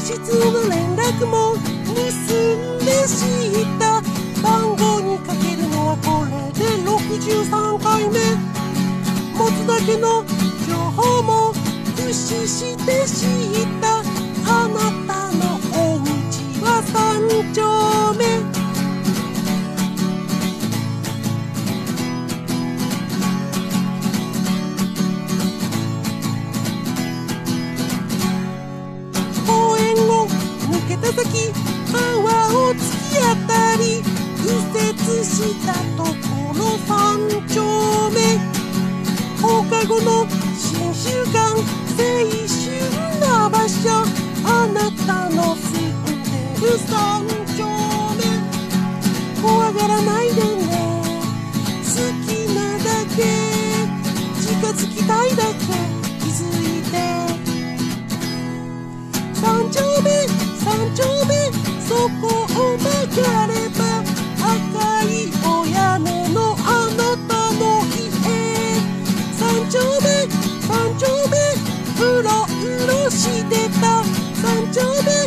室の連絡も盗んで知った。番号にかけるのはこれで63回目。持つだけの情報も駆使して知った。あなたのお家は3丁目。公園を抜けた先、川を突き当たり、右折したところ3丁目。放課後の新習慣、青春な場所、あなたの住んでる3丁目。怖がらないでね、好きなだけ近づきたいだけ気づいて。3丁目3丁目、そこを曲がれば赤いお屋根のあなたの家。3丁目3丁目、うろうろしてた3丁目。